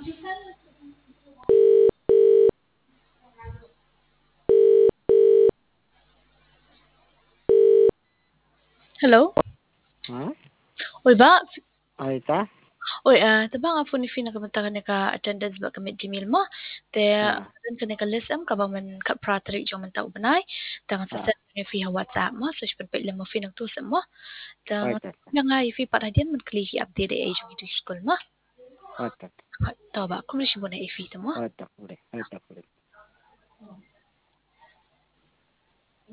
Hello? Ha? Oi ba? Ay ta? Oi, tabang nga po ni Fina kamunta ka ka attendance ba kami Gmail mo? Te, Ah, dan ka ka list ka ba man ka prateri jong man tao banay? Tangan sa ah, send ni Fi WhatsApp mo, so siya pa mo Fi nagtusam mo. ay Tangan ta. nga Fi para diyan man kliki update ay jong ito school mo. Ay ta. Tawa ba? Kung siya mo na Fi mo? Ay ta, ure. Ay ta, ure.